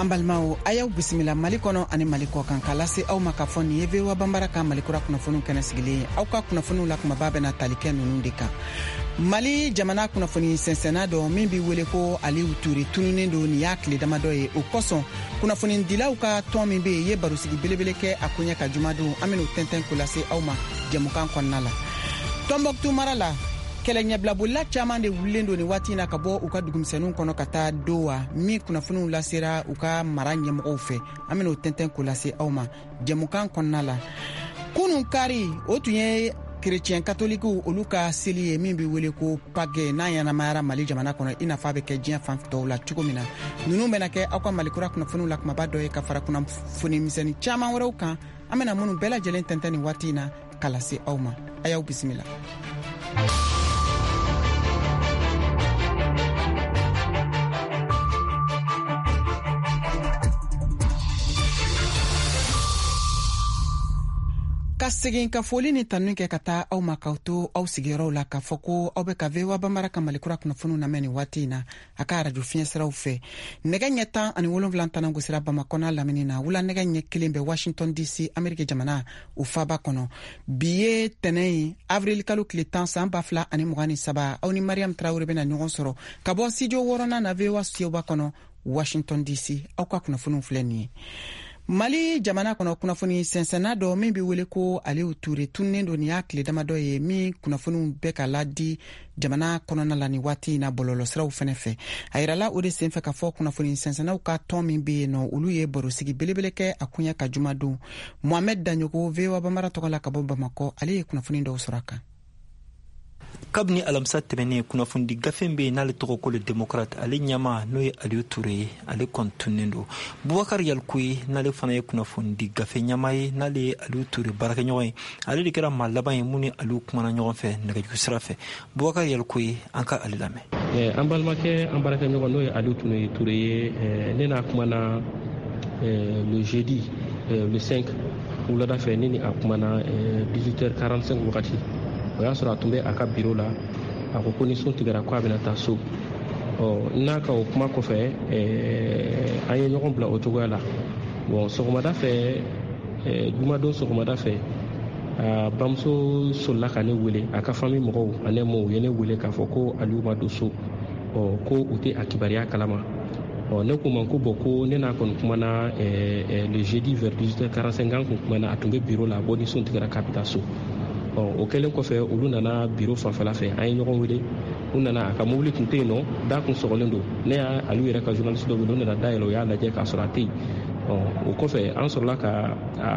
an balimaw a y'aw bisimila Mali kɔnɔ ani Mali kɔ kan k'a lase aw ma ka fɔ nin ye VOA Banbara ka Malikura kunnafoniw kɛnɛ sigilen aw ka kunnafoniw la kumaba bɛna tali kɛ ninnu de kan. Mali jamana kunnafoni sɛnsɛnna dɔ min bɛ wele ko Aliyu Ture tununnen don nin y'a tile damadɔ ye o kosɔn kunnafoni dilaw ka tɔn min bɛ yen ye barosigi belebele kɛ a ko ɲɛ ka jumadon an bɛn'o tɛntɛn ko lase aw ma jɛmukan kɔnɔna la. Tɔnbɔkutu mara la kɛlɛ ɲɛbilabolila caman de wulilen don ni waati na ka bɔ u ka dugumisɛnninw kɔnɔ ka taa Dowa min kunnafoniw lasera u ka mara ɲɛmɔgɔw fɛ an bɛn'o tɛntɛn ko lase aw ma jɛmukan kɔnɔna la. Kunun kari o tun ye Chrétien katolikiw olu ka seli ye min bɛ wele ko Pâques n'a ɲɛnamayara Mali jamana kɔnɔ i n'a fɔ a bɛ kɛ diɲɛ fan tɔw la cogo min na ninnu bɛna kɛ aw ka Malikura kunnafoniw la kumaba dɔ ye ka fara kunnafoni misɛnnin caman wɛrɛw kan an bɛna minnu bɛɛ lajɛlen tɛntɛn nin waati in na ka lase aw ma a y'aw bisimila. Ka segin ka foli ni tanu kɛ ka taa aw ma k'aw to aw sigiyɔrɔw la k'a fɔ ko aw bɛ ka VOA Banbara ka Malikura kunnafoniw lamɛn nin waati in na a ka radio fiɲɛ siraw fɛ nɛgɛ ɲɛ 17 tana gosira Bamakɔ n'a lamini na wula nɛgɛ ɲɛ 1 bɛ Washington DC Amerika jamana u faaba kɔnɔ bi ye tɛnɛn ye avril kalo tile 10 san 2023 aw ni Mariam Traoré bɛna ɲɔgɔn sɔrɔ ka bɔ studio 6 na VOA stuyoba kɔnɔ Washington DC aw ka kunnafoniw filɛ nin ye. Mali jamana kɔnɔ kunnafoni sɛnsɛnna dɔ min bɛ wele ko Aliyu Ture tununnen don nin y'a tile damadɔ ye min kunnafoniw bɛ ka ladi jamana kɔnɔna la nin waati in na bɔlɔlɔsiraw fɛnɛ fɛ a yirala o de senfɛ ka fɔ kunnafoni sɛnsɛnnaw ka tɔn min bɛ yen nɔ olu ye barosigi belebele kɛ a kunya ka jumadon Mohamed Danyogo VOA Banbara tɔgɔ la ka bɔ Bamakɔ ale ye kunnafoni dɔw sɔrɔ a kan. Kabini alamisa tɛmɛnen kunnafoni gafe bɛ yen n'ale tɔgɔ ko le démocrate ale ɲɛma n'o ye Aliyu Ture ye ale kɔntunnen don Bubakari Yalikoyi n'ale fana ye kunnafoni gafe ɲɛma ye n'ale ye Aliyu Ture baarakɛɲɔgɔn ye ale de kɛra maa laban ye mun ni Aliyu kumana ɲɔgɔn fɛ nɛgɛjuru sira fɛ Bubakari Yalikoyi an ka ale lamɛn. An balimakɛ an baarakɛɲɔgɔn n'o ye Aliyu Ture ye ne n'a kumana le jeudi le 5 wulada fɛ ne ni a kumana 18h45 wagati o y'a sɔrɔ a tun bɛ a ka biro la a ko ni sun tigɛra ko a bɛna taa so n'a ka o kuma kɔfɛ an ye ɲɔgɔn bila o cogoya la bon sɔgɔmada fɛ jumadon sɔgɔmada fɛ bamuso solila ka ne wele a ka famille mɔgɔw ani mɔw ye ne wele k'a fɔ ko Aliyu ma don so ko u tɛ a kibaruya kalama ne ko ma ko bon ko ne n'a kɔni kumana le jeudi vers 18h45 an kun kumana a tun bɛ biro la ni sun tigɛra k'a bɛ taa so o kɛlen kɔfɛ olu nana biro fanfɛla fɛ an ye ɲɔgɔn wele u nana a ka mobili tun tɛ yen nɔ da kun sɔgɔlen don ne y'a Aliyu yɛrɛ ka journaliste dɔ wele u nana dayɛlɛ o y'a lajɛ k'a sɔrɔ a tɛ yen o kɔfɛ an sɔrɔla ka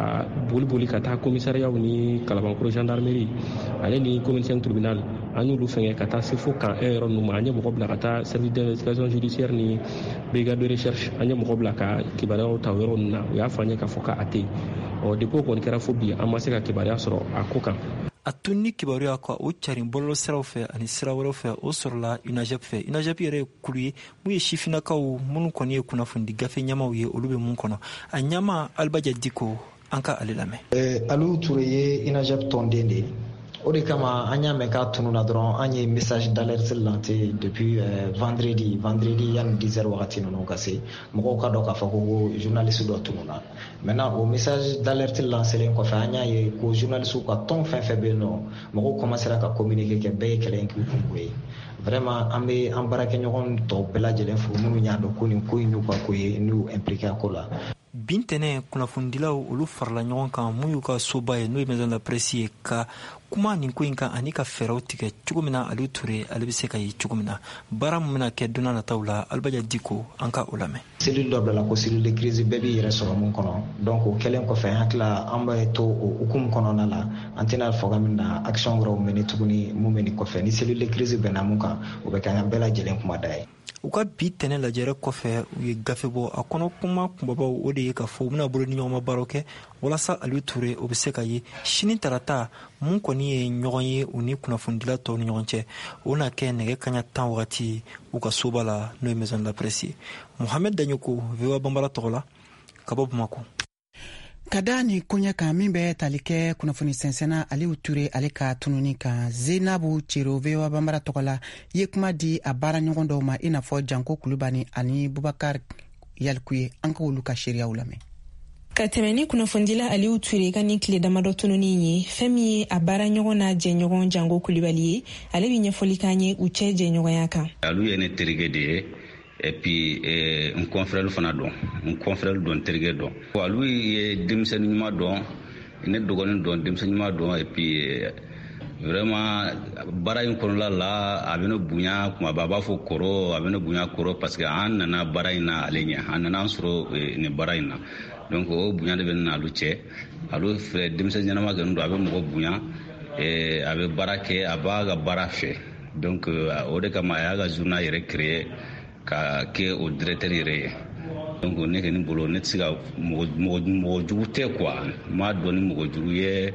boli ka taa commissariat ni Kalabankɔrɔ gendarmerie ale ni commissaire tribunal an y'olu fɛngɛ ka taa se fo kan yɔrɔ ninnu ma an ye mɔgɔ bila ka taa service d'investigation judiciaire ni brigade de recherche an ye mɔgɔ bila ka kibaruyaw ta yɔrɔ ninnu na u y'a fɔ an ye k'a fɔ k'a tɛ yen depuis o kɔni kɛra fo bi an ma se ka kibaruya sɔrɔ a ko kan. A tun ni kibaruya ka o carin bɔlɔlɔ siraw fɛ ani sira wɛrɛw fɛ o sɔrɔla UNAJEP fɛ UNAJEP yɛrɛ ye kulu ye mun ye sifinakaw minnu kɔni ye kunnafoni gafe ɲɛmaw ye olu bɛ mun kɔnɔ a ɲɛma Alibaja Diko an ka ale lamɛn. Aliyu Ture ye UNAJEP tɔnden de ye o de kama an y'a mɛn k'a tununa dɔrɔn an ye message d'alerte lance depuis vendredi yanni 10h wagati ninnu ka se mɔgɔw ka dɔn k'a fɔ ko journaliste dɔ tununa maintenant o message d'alerte lancelen kɔfɛ an y'a ye ko journaliste ka tɔn fɛn fɛn bɛ yen nɔ mɔgɔw commencera ka communiquer kɛ bɛɛ ye kɛlɛ in k'u kun ye vraiment an bɛ an baarakɛɲɔgɔn tɔw bɛɛ lajɛlen fo minnu y'a dɔn ko nin ko in y'u ka ko ye n'u impliqué a ko la. Bintɛnɛ kunnafonidilaw olu farala ɲɔgɔn kan mun y'u ka soba ye n'o ye maison de la presse ye ka kuma nin ko in kan ani ka fɛɛrɛw tigɛ cogo min na Aliyu Ture ale bɛ se ka ye cogo min na baara min bɛna kɛ don n'a nataw la Alibaja Diko an ka o lamɛn. Cellule dɔ bila ko cellule de crise bɛɛ b'i yɛrɛ sɔrɔ mun kɔnɔ donc o kɛlen kɔfɛ an hakila an bɛ to o hukumu kɔnɔna la an tɛna fɔ ka min na action wɛrɛw mɛnɛ tuguni mun bɛ nin kɔfɛ ni cellule de crise bɛnna mun kan o bɛ kɛ an bɛɛ lajɛlen kumada ye. U ka bi tɛnɛ lajɛrɛ kɔfɛ u ye gafe bɔ a kɔnɔ kuma kunbabaw o de ye ka fɔ u bɛna bolo ni ɲɔgɔn ma baaraw kɛ walasa Aliyu Ture o bɛ se ka ye sini tarata mun kɔni ye ɲɔgɔn ye u ni kunnafonidila tɔw ni ɲɔgɔn cɛ o na kɛ nɛgɛ kaɲa 10 wagati u ka soba la n'o ye maison de la presse ye. Mohamed Danyogo VOA Banbara tɔgɔ la ka bɔ Bamakɔ. Ka da ni koɲɛ kan min bɛ tali kɛ kunnafoni sɛnsɛnna Aliyu Ture ale ka tununi kan Zenabu Ciro VOA Banbara tɔgɔ la ye kuma di a baara ɲɔgɔn dɔw ma i n'a fɔ Janko Kulubani ani Bubakari yalikuye an ka olu ka sariyaw lamɛn. Ka tɛmɛ ni kunnafondila Aliyu Ture ka ni tile damadɔ tununi ye, fɛn min ye a baara ɲɔgɔn n'a jɛɲɔgɔn Jango Kulibali ye, ale bi ɲɛfɔli k'an ye u cɛ jɛɲɔgɔnya kan. Aliyu ye ne terikɛ de ye, et puis n confrère fana dɔn, n confrère dɔn terikɛ dɔn. Aliyu ye denmisɛnnin ɲuman dɔn, ne dɔgɔnin dɔn, denmisɛnnin ɲuman dɔn, et puis vraiment baara in kɔnɔla la a bɛ ne bonya kuma bɛɛ a b'a fɔ kɔrɔ, a bɛ ne bonya kɔrɔ parce que an nana baara in na ale ɲɛ, an nana an sɔrɔ nin baara in na. Donc o bonya de bɛ ne n'alu cɛ. Alu filɛ denmisɛn ɲɛnama kɔni don, a bɛ mɔgɔ bonya, a bɛ baara kɛ, a b'a ka baara fɛ. Donc o de kama a y'a ka journal yɛrɛ créer ka kɛ o directeur yɛrɛ ye. Donc ne kɔni bolo ne tɛ se ka mɔgɔ jugu tɛ quoi, n m'a dɔn ni mɔgɔ jugu ye.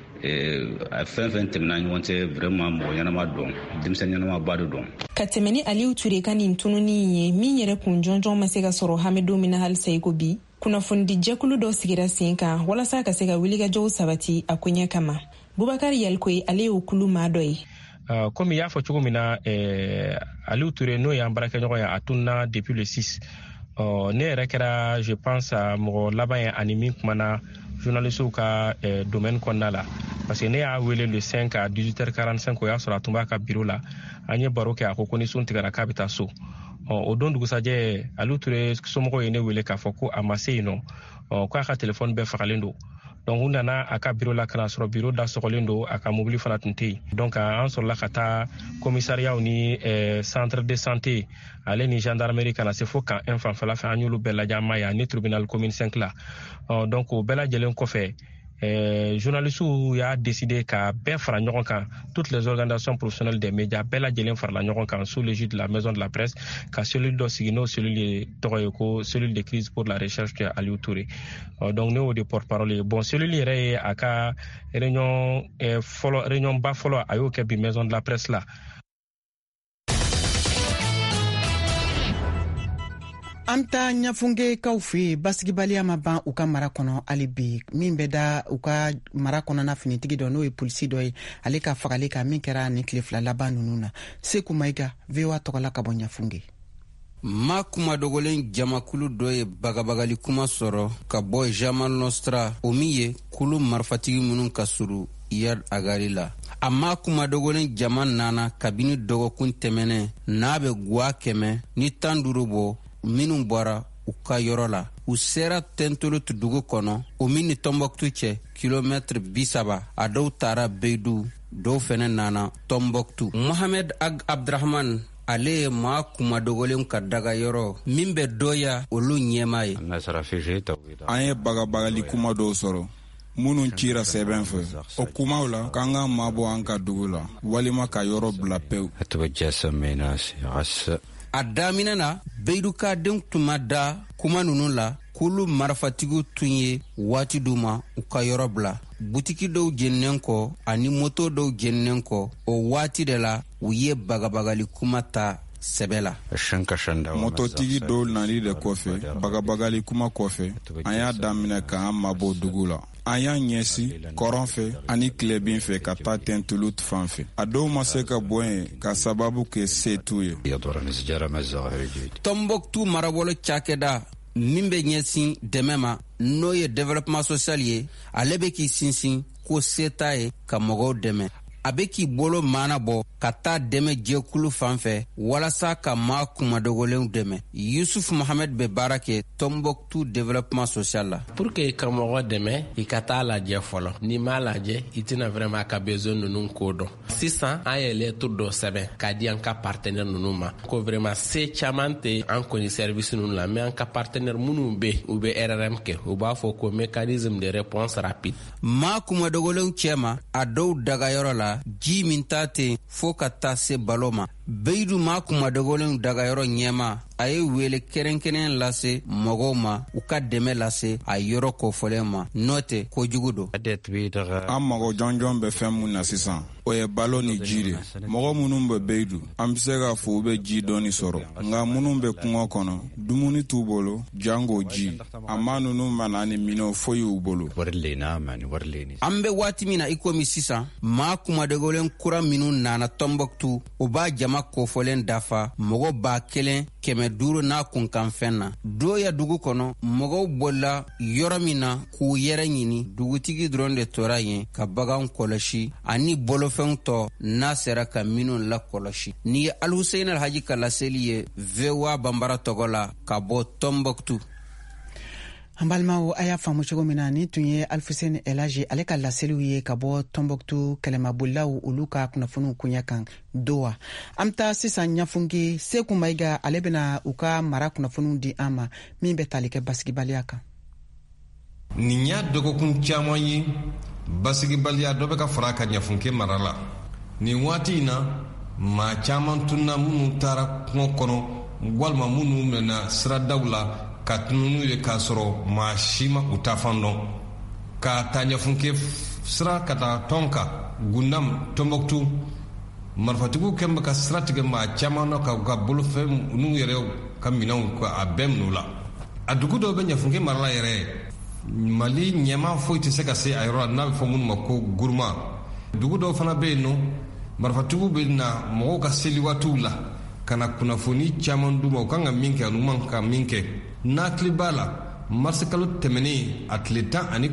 Fɛn tɛmɛna ɲɔgɔn cɛ vraiment mɔgɔ ɲɛnama dɔn, denmisɛn ɲɛnama ba de dɔn. Ka tɛmɛ ni Aliyu Ture ka nin tununi ye min yɛrɛ kun jɔnjɔn ma se ka sɔrɔ Hamidu mina halisa i ko bi, kunnafoni jɛkulu dɔ sigira sen kan walasa ka se ka wulikajɔw sabati a koɲɛ kama. Bubakari Yalikoye ale y'o kulu maa dɔ ye. Komi y'a fɔ cogo min na Aliyu Ture n'o y'an baarakɛɲɔgɔn ye a tununa depuis le 6. Ne yɛrɛ kɛra je pense mɔgɔ laban ye ani min kumana journalistes ka domaine kɔnɔna la, parce que ne y'a wele le 5 à 18h45 o y'a sɔrɔ a tun b'a ka bureau la, an ye baro kɛ, a ko ni sun tigɛra k'a bɛ taa so. O don dugusajɛ Aliyu Ture somɔgɔw ye ne wele k'a fɔ ko a ma se yen nɔ, k'a ka téléphone bɛɛ fagalen don. Donc u nana a ka bureau la kana sɔrɔ bureau da sɔgɔlen don, a ka mobile fana tun tɛ yen. Donc an sɔrɔla ka taa commissariat ni centre de santé ale ni gendarmerie kana se fo kan un fanfɛla fɛ, an y'olu bɛɛ lajɛ an ma ye ni tribunal commune 5 la. Donc o bɛɛ lajɛlen kɔfɛ journalistes y'a décidé ka bɛɛ fara ɲɔgɔn kan, toutes les organisations professionnelles des médias bɛɛ lajɛlen farala ɲɔgɔn kan sous l'égide de la maison de la presse ka cellule dɔ sigi n'o cellule ye tɔgɔ ye ko cellule de crise pour la recherche de Aliyu Ture. Donc ne y'o de porte-parole ye. Bon cellule yɛrɛ ye a ka réunion ba fɔlɔ a y'o kɛ bi maison de la presse la. An ta ɲafungekaw fɛ basigibaliya ma ban u ka mara kɔnɔ hali bi, min bɛ da u ka mara kɔnɔna finitigi dɔ n'o ye polisi dɔ ye, ale ka fagali ka min kɛra ni tile fila laban ninnu na. Seku Mayiga, VOA tɔgɔla ka bɔ ɲafunge. Ma kuma dogolen jamakulu dɔ ye bagabagali kuma sɔrɔ ka bɔ Jama Nostra, o min ye kulu marifatigi minnu ka suru Iyad Agari la. A ma kuma dogolen jama nana kabini dɔgɔkun tɛmɛnɛ n'a bɛ guwa 100 ni 15 bɔ minnu bɔra u ka yɔrɔ la. U sera Tentolotu dugu kɔnɔ, o min ni Tombouctou cɛ kilomètre 30, a dɔw taara Beidou, dɔw fɛnɛ nana Tombouctou. Mohamed Ag Abdrahman ale ye maa kuma dogolen ka daga yɔrɔ min bɛ dɔya olu ɲɛma ye. An ye bagabagali kuma dɔw sɔrɔ minnu cira sɛbɛn fɛ. O kumaw la k'an ka mabɔ an ka dugu la walima ka yɔrɔ bila pewu. A daminɛ na Beidukadenw tun ma da kuma ninnu la, kulu marifatigiw tun ye waati d'u ma u ka yɔrɔ bila. Butiki dɔw jeninen kɔ ani moto dɔw jeninen kɔ, o waati de la u ye bagabagali kuma ta sɛbɛ la. Mototigi dɔw nali de kɔfɛ, bagabagali kuma kɔfɛ, an y'a daminɛ k'an mabɔ dugu la. An y'a ɲɛsi kɔrɔn fɛ ani tilebin fɛ ka taa Tentolotu fan fɛ. A dɔw ma se ka bɔ yen ka sababu kɛ se t'u ye. Tombouctou marabolo cakɛda min bɛ ɲɛsin dɛmɛ ma n'o ye développement social ye, ale bɛ k'i sinsin ko se t'a ye ka mɔgɔw dɛmɛ. A bɛ k'i bolo maana bɔ ka taa dɛmɛ jɛkulu fan fɛ walasa ka maa kumadogolenw dɛmɛ. Yusuf Mohamed bɛ baara kɛ Tombouctou développement social la. Pour que ka mɔgɔ dɛmɛ, i ka taa lajɛ fɔlɔ. N'i m'a lajɛ, i tɛna vraiment ka besoin ninnu ko dɔn. Sisan an ye lettre dɔ sɛbɛn k'a di an ka partenaire ninnu ma ko vraiment se caman tɛ an kɔni service ninnu la, mais an ka partenaire minnu bɛ u bɛ RRM kɛ, u b'a fɔ ko mécanisme de réponse rapide. Maa kumadogolenw cɛma a dɔw dagayɔrɔ la ji min ta ten fo ka taa se balo ma. Beidou maa kumadogolenw dagayɔrɔ ɲɛma a ye wele kɛrɛnkɛrɛn lase mɔgɔw ma u ka dɛmɛ lase a yɔrɔ kɔfɔlen ma, n'o tɛ kojugu don. An mago jɔnjɔn bɛ fɛn mun na sisan, o ye balo ni ji de. Mɔgɔ minnu bɛ Beidou, an bɛ se k'a fɔ u bɛ ji dɔɔni sɔrɔ, nka minnu bɛ kungo kɔnɔ dumuni t'u bolo jango ji. A ma ninnu mana ni minɛw foyi y'u bolo. An bɛ waati min na i komi sisan, maa kumadogolen kura minnu nana Tombouctou, u b'a jama jama kofɔlen dafa mɔgɔ 1,500 n'a kunkanfɛn na. Doya dugu kɔnɔ mɔgɔw bolila yɔrɔ min na k'u yɛrɛ ɲini, dugutigi dɔrɔn de tora yen ka bagan kɔlɔsi ani bolofɛnw tɔ n'a sera ka minnu la kɔlɔsi. Ni ye Alhuseyin Alhaji ka laseli ye VOA Bambara tɔgɔ la ka bɔ Tombouctou. An balimaw a y'a faamu cogo min na ni tun ye Alhuseyin Elhaji ale ka laseliw ye ka bɔ Tombouctou kɛlɛmabolilaw olu ka kunnafoniw koɲɛ kan Doha. An bɛ taa sisan ɲafungi Seku Mayiga ale bɛna u ka mara kunnafoniw di an ma min bɛ tali kɛ basigibaliya kan. Nin y'a dɔgɔkun caman ye basigibaliya dɔ bɛ ka fara ka ɲafunke mara la. Nin waati in na maa caman tunna minnu taara kungo kɔnɔ walima minnu mɛnna siradaw la ka tununu ye k'a sɔrɔ maa si ma u ta fan dɔn. Ka taa ɲafunke sira ka taa tɔn kan Gundam Tombouctou marifatigiw kɛn bɛ ka sira tigɛ maa caman na ka bolofɛn n'u yɛrɛ ka minɛnw ka a bɛɛ minɛ u la. A dugu dɔw bɛ ɲafunke mara la yɛrɛ Mali ɲɛma foyi tɛ se ka se a yɔrɔ la n'a bɛ fɔ minnu ma ko Guruma. Dugu dɔw fana bɛ yen nɔ marifatigiw bɛ na mɔgɔw ka seli waatiw la ka na kunnafoni caman d'u ma u kan ka min kɛ anu man ka min kɛ. N'a hakili b'a la marisi kalo tɛmɛnen a tile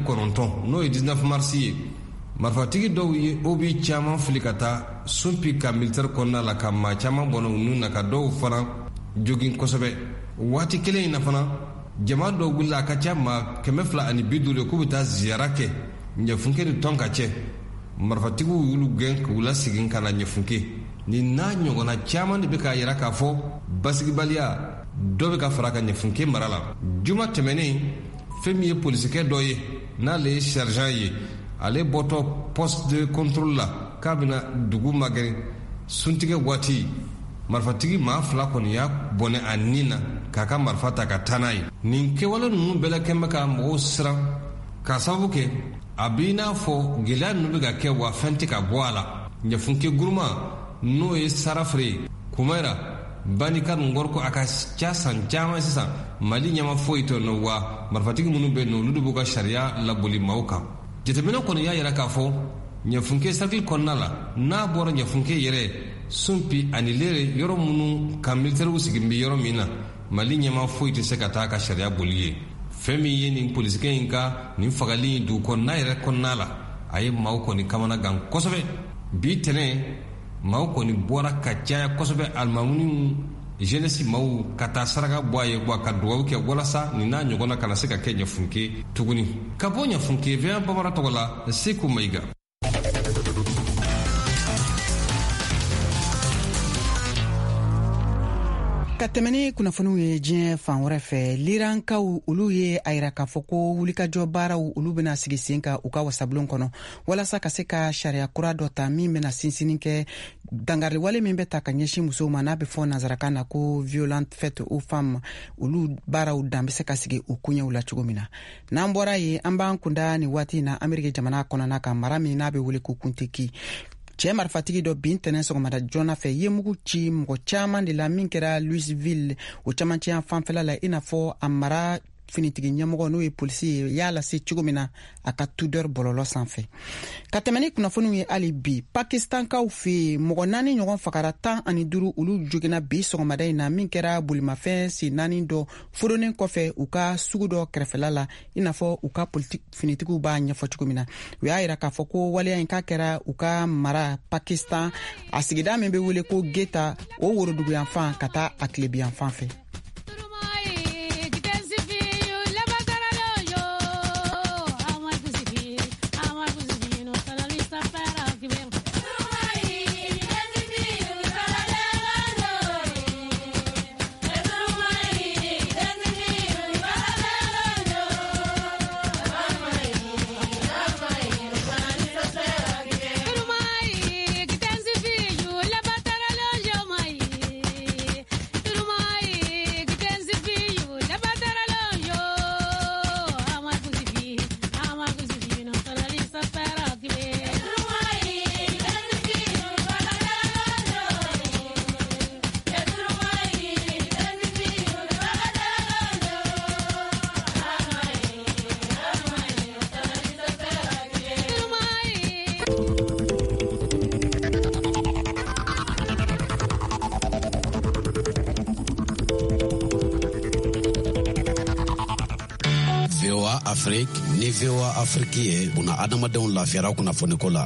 19 n'o ye 19 marisi ye marifatigi dɔw ye obi caman fili ka taa sunpi ka militaire kɔnɔna la ka maa caman bɔnna u nun na ka dɔw fana jogin kosɛbɛ. Waati kelen in na fana jama dɔw wulila a ka ca maa 250 k'u bɛ taa ziyara kɛ ɲɛfunke ni tɔn ka cɛ. Marifatigiw y'olu gɛn k'u lasegin ka na ɲɛfunke. Nin n'a ɲɔgɔnna caman de bɛ k'a yira k'a fɔ basigibaliya dɔ bɛ ka fara ka ɲɛfunke mara la. Juma tɛmɛnen fɛn min ye polisikɛ dɔ ye n'ale ye sergent ye ale bɔtɔ poste de contrôle la k'a bɛna dugu magɛrɛ suntigɛ waati marifatigi maa 2 kɔni y'a bɔnɛ a nin na k'a ka marifa ta ka taa n'a ye. Nin kɛwale ninnu bɛɛ la kɛn bɛ ka mɔgɔw siran k'a sababu kɛ a b'i n'a fɔ gɛlɛya ninnu bɛ ka kɛ wa fɛn tɛ ka bɔ a la. Ɲɛfunke Guruma n'o ye Sarafere Kumayra Banikar Ngorko a ka ca san caman sisan Mali ɲɛma foyi tɛ nɔ wa marifatigi minnu bɛ yen nɔ olu de b'u ka sariya laboli maaw kan. Jateminɛ kɔni y'a yira k'a fɔ ɲɛfunke cercle kɔnɔna la n'a bɔra ɲɛfunke yɛrɛ sunpi ani lere yɔrɔ minnu ka militaires sigin bɛ yɔrɔ min na Mali ɲɛma foyi tɛ se ka taa ka sariya boli ye. Fɛn min ye nin polisikɛ in ka nin fagali in dugu kɔnɔna yɛrɛ kɔnɔna la a ye maaw kɔni kamana gan kosɛbɛ. Bi tɛnɛn maaw kɔni bɔra ka caya kosɛbɛ alimamiw jeunesse maaw ka taa saraka bɔ a ye wa ka dugawu kɛ walasa nin n'a ɲɔgɔnna kana se ka kɛ ɲɛfunke tuguni. Ka bɔ ɲɛfunke VOA Bambara tɔgɔ la Seku Mayiga. Ka tɛmɛ ni kunnafoniw ye diɲɛ fan wɛrɛ fɛ lirankaw olu ye a yira k'a fɔ ko wulikajɔ baaraw olu bɛna sigi sen kan u ka wasabulon kɔnɔ walasa ka se ka sariya kura dɔ ta min bɛna sinsinni kɛ dangariwale min bɛ ta ka ɲɛsin musow ma n'a bɛ fɔ nazarakan na ko violente faite aux femmes olu baaraw dan bɛ se ka sigi u kuɲɛw la cogo min na. N'an bɔra ye an b'an kunda ni waati in na Ameriki jamana kɔnɔna kan mara min n'a bɛ wele ko kuntiki. Cɛ marifatigi dɔ bin tɛnɛn sɔgɔmada joona fɛ ye mugu ci mɔgɔ caman de la min kɛra Louisville o camancɛya fanfɛla la i n'a fɔ a mara finitigi ɲɛmɔgɔ n'o ye polisi ye y'a lase cogo min na a ka tudeur bɔlɔlɔ sanfɛ. Ka tɛmɛ ni kunnafoniw ye hali bi Pakistankaw fɛ mɔgɔ 4 ɲɔgɔn fagara 15 olu joginna bi sɔgɔmada in na min kɛra bolimafɛn sen 4 dɔ foronen kɔfɛ u ka sugu dɔ kɛrɛfɛla la i n'a fɔ u ka politique finitigiw b'a ɲɛfɔ cogo min na. U y'a yira k'a fɔ ko waleya in k'a kɛra u ka mara Pakistan a sigida min bɛ wele ko Geta o worodugu yan fan ka taa a tilebi yan fan fɛ. Afrique ni VOA Afrique ye buna adamadenw lafiyara kunnafoniko la.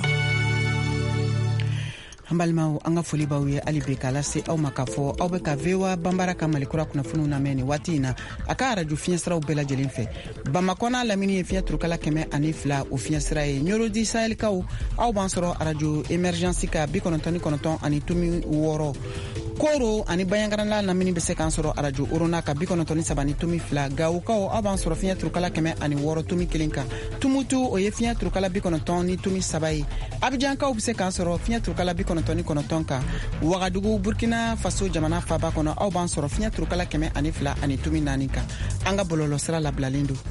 An balimaw an ka foli b'aw ye hali bi k'a lase aw ma k'a fɔ aw bɛ ka VOA Banbara ka malikura kunnafoniw lamɛn nin waati in na a ka radio fiɲɛsiraw bɛɛ lajɛlen fɛ. Bamakɔ n'a lamini ye fiɲɛ turukala 102 o fiɲɛsira ye. Ɲorodi Sahɛlikaw aw b'an sɔrɔ radio Emergence ka 99 ani tomi 6. Koro ani Bayangarala lamini bɛ se k'an sɔrɔ radio Orona ka 93 ani tomi 2. Gawukaw aw b'an sɔrɔ fiɲɛ turukala 106 tomi 1 kan. Tumutu o ye fiɲɛ turukala 90 ni tomi 3 ye. Abidjankaw bɛ se k'an sɔrɔ fiɲɛ turukala 99 kan. Wagadugu Burkina Faso jamana faba kɔnɔ aw b'an sɔrɔ fiɲɛ turukala 102 ani tomi 4 kan. An ka bɔlɔlɔsira labilalen don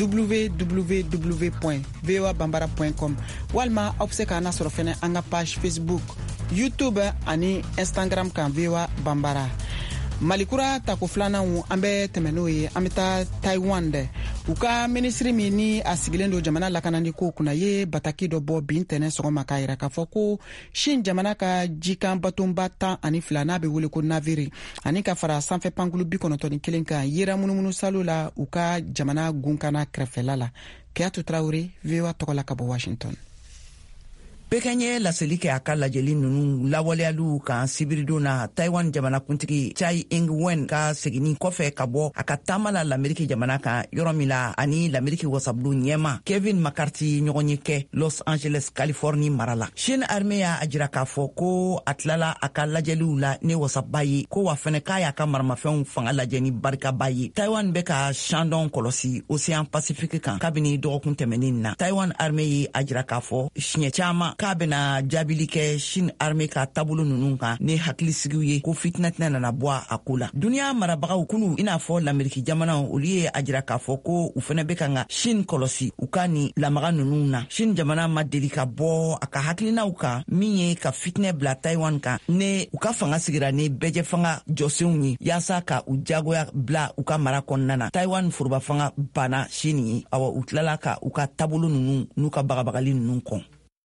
www.voabambara.com walima aw bɛ se k'an sɔrɔ fɛnɛ an ka page Facebook, YouTube ani Instagram kan VOA Bambara. Malikura tako filananw an bɛ tɛmɛ n'o ye an bɛ taa Taiwan dɛ. U ka ministri min ni a sigilen don jamana lakanani ko kunna ye bataki dɔ bɔ bin tɛnɛ sɔgɔma k'a yira k'a fɔ ko Chine jamana ka jikan batonba 12 n'a bɛ wele ko navire ani ka fara sanfɛ pankulu 91 kan yera munumunu salo la u ka jamana gunkana kɛrɛfɛla la. Keyatu Traore, VOA tɔgɔ la ka bɔ Washington. Pekin ye laseli kɛ a ka lajɛli nunu lawaleyaliw kan sibiridon na Taiwan jamanakuntigi Tsai Ing-wen ka seginni kɔfɛ ka bɔ a ka taama la l'Ameriki jamana kan yɔrɔ min la ani l'Ameriki wasabulu ɲɛma Kevin McCarthy ɲɔgɔn ye kɛ Los Angeles, Californie mara la. Chine armée y'a jira k'a fɔ ko a tilala a ka lajɛliw la ne wasaba ye ko wa fɛnɛ k'a y'a ka maramafɛnw fanga lajɛ ni barikaba ye. Taiwan bɛ ka Shandong kɔlɔsi Océan Pacifique kan kabini dɔgɔkun tɛmɛnin na. Taiwan armée ye a jira k'a fɔ siɲɛ caman k'a bena jaabili kɛ Chine armée ka taabolo nunu kan ni hakilisigiw ye ko fitina tɛna nana bɔ a ko la. Duniya marabagaw kulu i n'a fɔ l'Ameriki jamanaw olu ye a jira k'a fɔ ko u fɛnɛ bɛ kan ka Chine kɔlɔsi u ka ni lamaga nunu na. Chine jamana ma deli ka bɔ a ka hakilinaw kan min ye ka fitinɛ bila Taiwan kan ne u ka fanga sigira ni bɛjɛ fanga jɔsenw ye yaasa ka u jagoya bila u ka mara kɔnɔna na. Taiwan foroba fanga banna Chine ye awa u tilala ka u ka taabolo nunu n'u ka bagabagali nunu kɔn.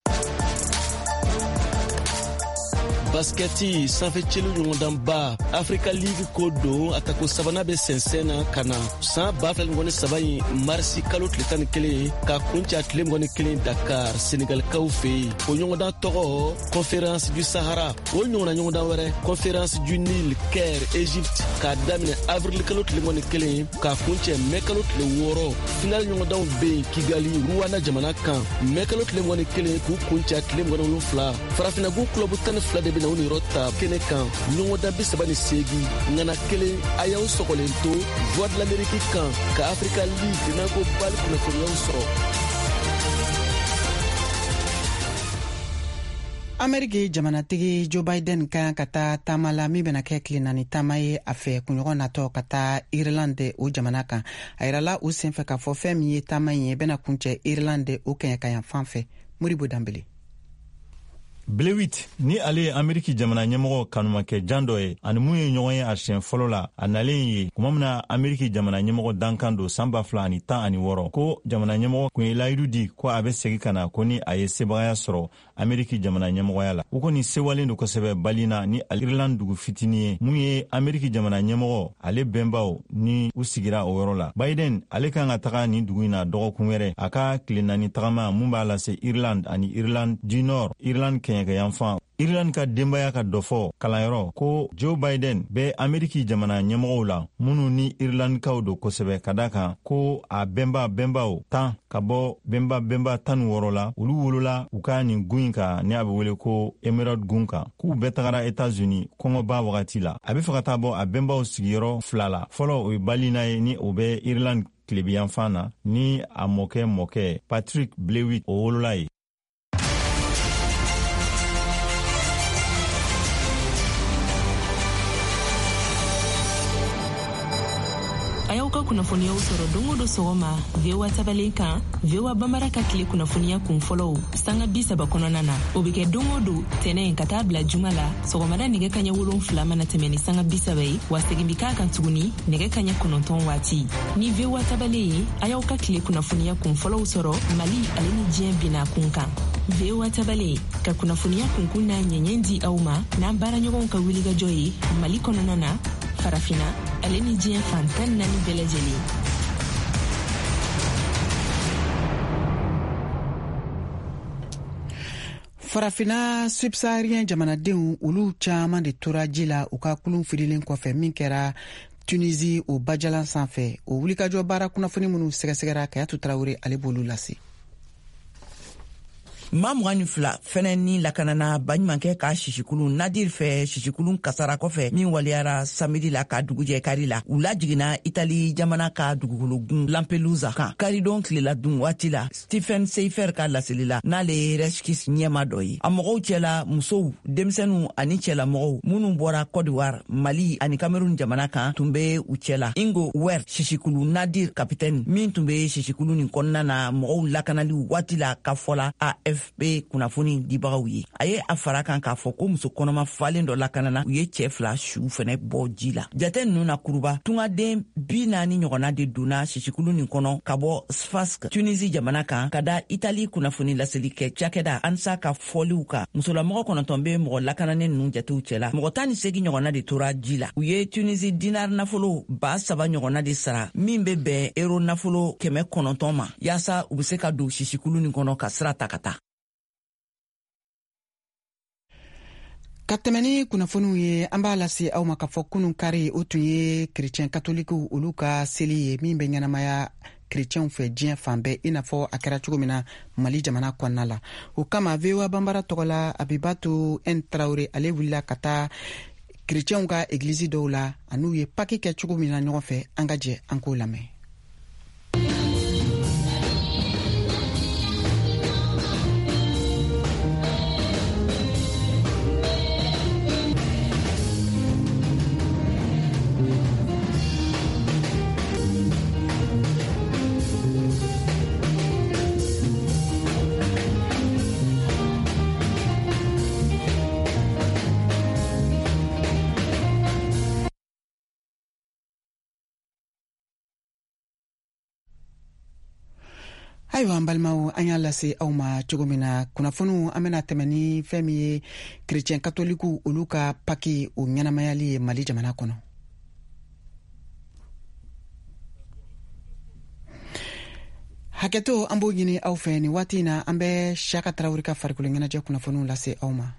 Basketi sanfɛ celu ɲɔgɔndanba Africa League ko don a tako sabana bɛ sɛnsɛn na ka na san 2023 in marisi kalo tile 11 ka kunca tile 21 Dakar Senegalikaw fɛ yen. O ɲɔgɔndan tɔgɔ Conférence du Sahara. O ɲɔgɔnna ɲɔgɔndan wɛrɛ Conférence du Nil Caire Égypte k'a daminɛ avril kalo tile 21 ka kuncɛ mai kalo tile 6. Final ɲɔgɔndanw bɛ yen Kigali Rwanda jamana kan mai kalo tile 21 k'u kunca tile 27. Farafinagu club 12 de bɛ na u niyɔrɔ ta kɛnɛ kan ɲɔgɔndan 38 ŋana kelen a y'aw sɔgɔlen to Voix de l'Amérique kan ka Africa League n'anko bali kunnafoniyaw sɔrɔ. Ameriki jamanatigi Joe Biden kan ka taa taama la min bɛna kɛ tile 4 taama ye a fɛ kunɲɔgɔn natɔ ka taa Irlande o jamana kan. A yirala u senfɛ k'a fɔ fɛn min ye taama in ye bɛna kuncɛ Irlande o kɛɲɛkayan fan fɛ. Moribo Dambele. Blewit ni ale ye Ameriki jamana ɲɛmɔgɔ kanumakɛ jan dɔ ye ani mun ye ɲɔgɔn ye a siɲɛ fɔlɔ la a nalen ye kuma min na Ameriki jamana ɲɛmɔgɔ dankan don san 2016 ko jamana ɲɛmɔgɔ kun ye layidu di ko a bɛ segi ka na ko ni a ye sebagaya sɔrɔ Ameriki jamana ɲɛmɔgɔya la. U kɔni sewalen do kosɛbɛ balina ni Irland dugu fitini ye mun ye Ameriki jamana ɲɛmɔgɔ ale bɛnbaw ni u sigira o yɔrɔ la. Biden ale kan ka taga ni dugu in na dɔgɔkun wɛrɛ a ka tile 4 tagama mun b'a lase Irland ani Irland du Nord Irland kɛɲɛkɛyanfan. Irland ka denbaya ka dɔ fɔ kalanyɔrɔ ko Joe Biden bɛ Ameriki jamana ɲɛmɔgɔw la minnu ni Irlandkaw do kosɛbɛ ka da kan ko a bɛnbaw 10 ka bɔ bɛnba 16 la olu wolola u ka nin gun in kan ni a bɛ wele ko Emerald gun kan k'u bɛɛ tagara Etats-Unis kɔngɔba wagati la. A bɛ fɛ ka taa bɔ a bɛnbaw sigiyɔrɔ 2 la. Fɔlɔ o ye balina ye ni o bɛ Irland tilebiyanfan na ni a mɔkɛ Patrick Blewit o wolola ye. A y'aw ka kunnafoniyaw sɔrɔ don o don sɔgɔma VOA tabalen kan VOA Banbara ka tile kunnafoniya kun fɔlɔw sanga 30 kɔnɔna na o bɛ kɛ don o don tɛnɛn ka taa bila juma la sɔgɔmada nɛgɛ kaɲɛ 7 mana tɛmɛ ni sanga 30 ye wa segin bi k'a kan tuguni nɛgɛ kaɲɛ 9 waati ni VOA tabalen ye a y'aw ka tile kunnafoniya kun fɔlɔw sɔrɔ Mali ale ni diɲɛ bina kun kan VOA tabalen ka kunnafoniya kunkun n'a ɲɛɲɛ di aw ma n'an baaraɲɔgɔnw ka wulikajɔ ye Mali kɔnɔna na farafina ale ni diɲɛ fantan 4 bɛɛ lajɛlen. farafina subsaharien jamanadenw olu caaman de tora ji la u ka kulun firilen kɔfɛ min kɛra Tunisie o bajalan sanfɛ. O wulikajɔ baara kunnafoni minnu sɛgɛsɛgɛra Kayatu Tarawele ale b'olu lase. Ma 22 fɛnɛ ni lakanana baɲumankɛ ka sisikulu Nadir fɛ sisikulu kasara kɔfɛ min waliyara samedi la ka dugujɛ kari la u lajigina Itali jamana ka dugukologun Lampedusa kan karidon tilela dun waati la Stephen Seifer ka laseli la n'ale Reskis ɲɛma dɔ ye a mɔgɔw cɛla musow denmisɛnninw ani cɛla mɔgɔw minnu bɔra Côte d'Ivoire Mali ani Cameroun jamana kan tun be u cɛla Ingo Wer sisikulu Nadir kapitɛni min tun be sisikulu nin kɔnɔna na mɔgɔw lakanali waati la ka fɔla AFP kunnafoni dibagaw ye a ye a fara kan k'a fɔ ko muso kɔnɔma falen dɔ lakanana u ye cɛ 2 su fɛnɛ bɔ ji la jate ninnu na kuruba tungaden 40 ɲɔgɔnna de donna sisikulu nin kɔnɔ ka bɔ Sfask Tunisie jamana kan ka da Itali kunnafoni laseli kɛ cakɛda Ansa ka fɔliw kan musolamɔgɔ 9 be mɔgɔ lakananen ninnu jatew cɛla mɔgɔ 18 ɲɔgɔnna de tora ji la u ye Tunisie dinar nafolo 3,000 ɲɔgɔnna de sara min be bɛn euro nafolo 900 ma yaasa u be se ka don sisikulu nin kɔnɔ ka sira ta ka ta. Ka tɛmɛ ni kunnafoniw ye an b'a lase aw ma ka fɔ kunun kari o tun ye chrétien katolikiw olu ka seli ye min bɛ ɲɛnamaya chrétienw fɛ diɲɛ fan bɛɛ i n'a fɔ a kɛra cogo min na Mali jamana kɔnɔna la. O kama VOA Bambara tɔgɔ la Abibatu N Traoré ale wulila ka taa chrétienw ka église dɔw la an'u ye paki kɛ cogo min na ɲɔgɔn fɛ an ka jɛ an k'o lamɛn. Ayiwa an balimaw an y'a lase aw ma cogo min na kunnafoniw an bɛna tɛmɛ ni fɛn min ye chrétien katolikiw olu ka paki o ɲɛnamayali ye Mali jamana kɔnɔ. Hakɛto an b'o ɲini aw fɛ nin waati in na an bɛ Siyaka Tarawele ka farikolo ɲɛnajɛ kunnafoniw lase aw ma.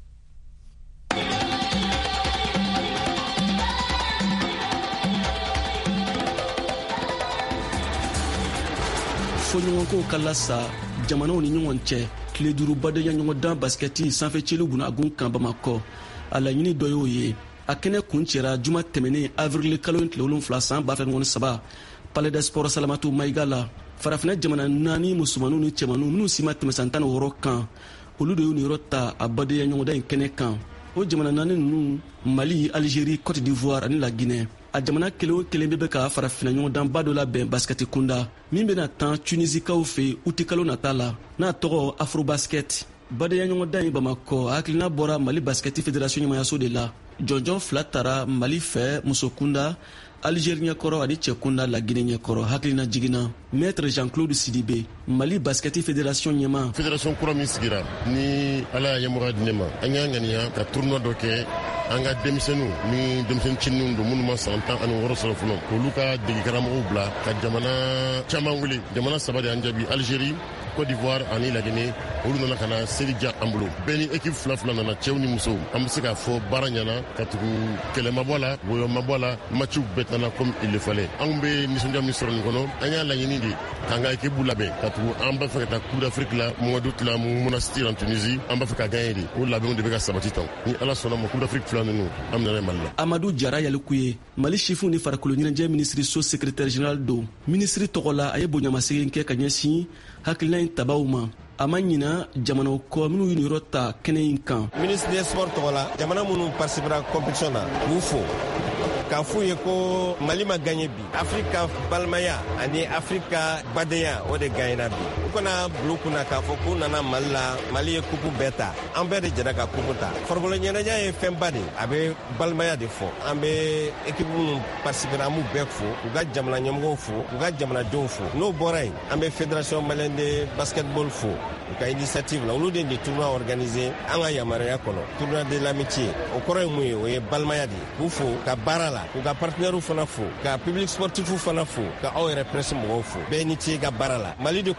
fɔɲɔgɔnko ka lasa jamanaw ni ɲɔgɔn cɛ tile 5 badenya ɲɔgɔndan baskɛti sanfɛ cɛliw bunagun kan Bamakɔ a laɲini dɔ y'o ye a kɛnɛ kun cɛra juma tɛmɛnen avril kalo tile 7 san 2023 Palais des Sports Salamatu Maïga la farafina jamana 4 musomanninw ni cɛmanninw minnu si ma tɛmɛ san 16 kan olu de y'u niyɔrɔ ta a badenya ɲɔgɔndan in kɛnɛ kan o jamana 4 ninnu Mali, Algérie, Côte d'Ivoire ani la Guinée a jamana kelen o kelen bɛ ka farafina ɲɔgɔndanba dɔ labɛn baskɛti kunda min bɛna tan tunisikaw fɛ uti kalo nata la n'a tɔgɔ Afrobasket. Badenya ɲɔgɔndan in Bamakɔ hakilina bɔra Mali baskɛti fédération ɲɛmayaso de la jɔnjɔn 2 taara Mali fɛ muso kunda Algérie ɲɛkɔrɔ ani cɛ kunda la Guinée ɲɛkɔrɔ hakilina jiginna Maître Jean-Claude Sidibé Mali baskɛti fédération ɲɛma fédération kura min sigira ni ala ya ɲɛmɔgɔya di ne ma an y'a ŋaniya ka tournoi dɔ kɛ an ka denmisɛnninw ni denmisɛnnin cinninw don minnu ma san 16 sɔrɔ fɔlɔ k'olu ka degi karamɔgɔw bila ka jamana caman wele jamana 3 de an jaabi Algérie, Côte d'Ivoire ani la Guinée olu nana ka na seli diya an bolo bɛɛ ni équipe 2 nana cɛw ni musow an bɛ se k'a fɔ baara ɲɛna ka tugu kɛlɛ ma bɔ a la woyɔ ma bɔ a la matchiw bɛɛ tana comme il le fallait an bɛ nisɔndiya min sɔrɔ nin kɔnɔ an y'a laɲini de k'an ka équipe labɛn ka tugu an b'a fɛ ka taa Coupe d'Afrique la Mogadou la Monastir en Tunisie an b'a fɛ ka gagner de o labɛnw de bɛ ka sabati tan ni ala sɔnna ma Coupe d'Afrique 2 ninnu an bɛna Mali la. Amadou Jara Yaliku ye Mali chifu ni farikolo ɲɛnajɛ ministre so secrétaire général do ministre tɔgɔ la a ye bonyamasegin kɛ ka ɲɛsin hakilina in tabaw ma a ma ɲina jamanaw kɔ minnu y'u niyɔrɔ ta kɛnɛ in kan. Ministre des Sports tɔgɔ la jamana minnu participera compétition na b'u fo k'a f'u ye ko Mali ma gagné bi Afrika balimaya ani Afrika badenya o de gagnera bi u kana bila kunna k'a fɔ k'u nana Mali la Mali ye kupu bɛɛ ta an bɛɛ de jɛra ka kupu ta farikolo ɲɛnajɛ ye fɛnba de a bɛ balimaya de fɔ an bɛ équipe minnu participera an b'u bɛɛ fo u ka jamana ɲɛmɔgɔw fo u ka jamanadenw fo n'o bɔra yen an bɛ fédération malienne de basketball fo u ka initiative la olu de ni tournoi organisé an ka yamaruya kɔnɔ tournoi de l'amitié o kɔrɔ ye mun ye o ye balimaya de k'u fo ka baara la k'u ka partenaires fana fo ka public sportif fana fo ka aw yɛrɛ presse mɔgɔw fo bɛɛ ni ce ka baara la Mali de kunna wolo la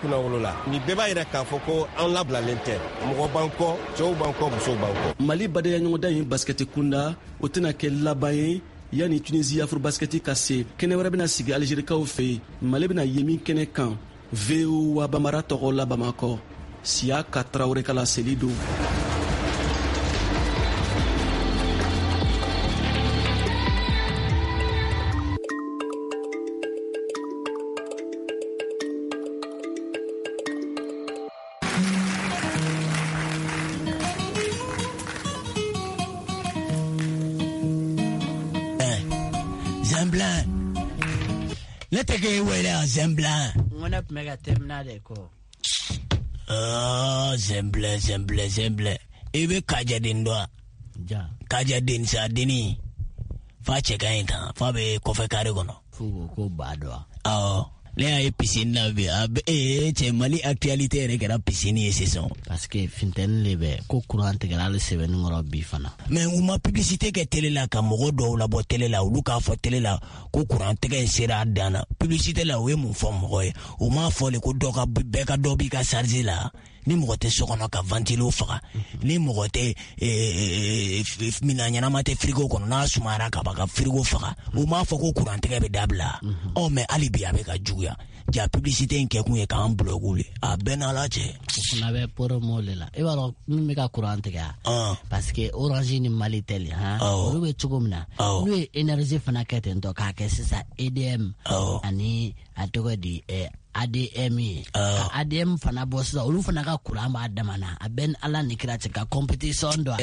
la ni bɛɛ b'a yɛrɛ k'a fɔ ko an labilalen tɛ mɔgɔ b'an kɔ cɛw b'an kɔ musow b'an kɔ. Mali badenya ɲɔgɔndan ye baskɛti kunda o tɛna kɛ laban ye yani Tunisie Afro baskɛti ka se kɛnɛ wɛrɛ bɛna sigi Algérikaw fɛ yen. Mali bɛna ye min kɛnɛ kan VOA Bambara tɔgɔ la Bamakɔ Siaka Traoré ka laseli don. Ne tege wele a Zemblan. Ngona pmega terminale ko. Zemble. Ibe kajadin doa. Ja. Kajadin sa dini. Fa cheka inka. Fa be kofe kare kono. Fugo ko badwa. Le ay piscine na be che Mali actualité re gara piscine ye saison parce que finten lebe ko courant integral se ben ngoro bi fana mais uma publicité ke télé la ka mogo do la bo télé la ulu ka fo télé la ko courant integral sera dana publicité la we mun fo mogo ye uma fo le ko do ka be ka do bi ka charger la ni mogo te sokono ka ventilo faga ni mogo te mina nyana mate frigo kono na sumara ka ba ka frigo faga uma fo ko courant integral be dabla mais alibi abe ka juya ja publicité nke kun ye kan blogule a benala che na be promo le la e baro mi ka courant ga parce que Orange ni Malitel o be chugumna no énergie fana kete ndo ka ke sisa EDM ani atogo di ADM ADM fana bossa olu fana ka courant ba damana a ben ala ni kirate ka competition do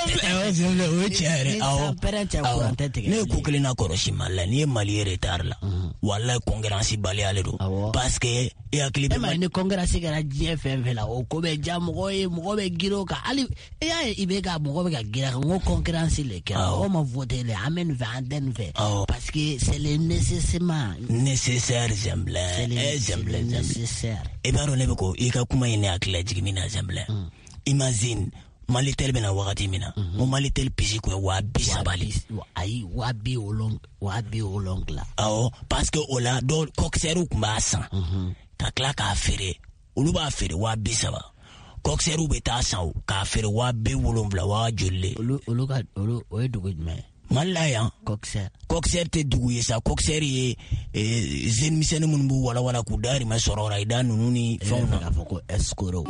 ne ko kelina koroshi mala ni Mali retard la wallahi concurrence bali ale do parce que e akili be ni concurrence gara GFM la o ko be jam mo be giro ka ali e ibe ga mo be ga gira ngo concurrence le ka o ma voter le amen vanden ve parce que c'est le nécessaire Zembla nécessaire e baro ne ko e ka kuma ine akila jigimina Zembla imagine Malitel bena wakati mina mo Malitel pisi ko wa bisabali ai wa bi olong la parce que ola do kokseru kumasa ka kla ka fere ulu ba fere wa bisaba kokseru beta saw ka fere wa be wolonvla wa jolle ulu o edugo me malaya kokser te dugu yesa kokser ye zen misene mun bu wala ku dari ma sorora ida nununi fauna ka foko escoro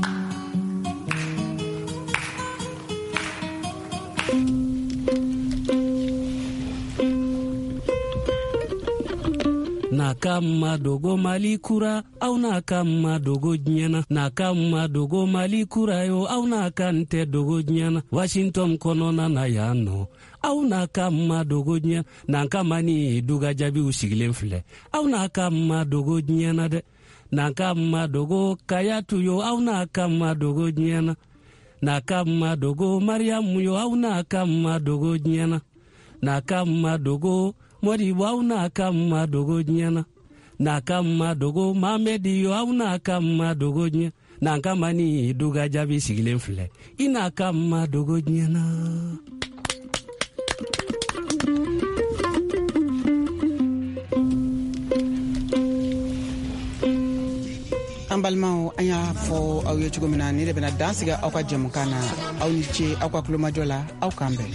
na kama dogo Mali kura au na kama dogo nyana na kama dogo Mali kura yo au na kante dogo nyana Washington konona na yano au na kama dogo nyana na kama ni duga jabi usigilen file au na kama dogo nyana de na kama dogo kayatu yo au na kama dogo nyana na kama dogo Mariam yo au na kama dogo nyana na kama dogo Mori wau na kama dogo nyana na kama dogo Mamedi yo au na kama dogo nyana na kama ni duga jabi sigilen file ina kama dogo nyana an balimaw an y'a fɔ aw ye cogo min na ni de bɛna dan siga aw ka jɛmukan na aw ni ce aw ka kulomajɔ la aw k'an bɛn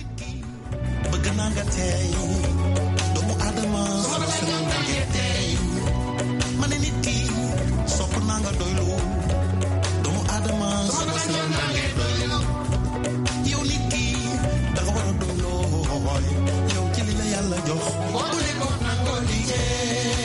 Yo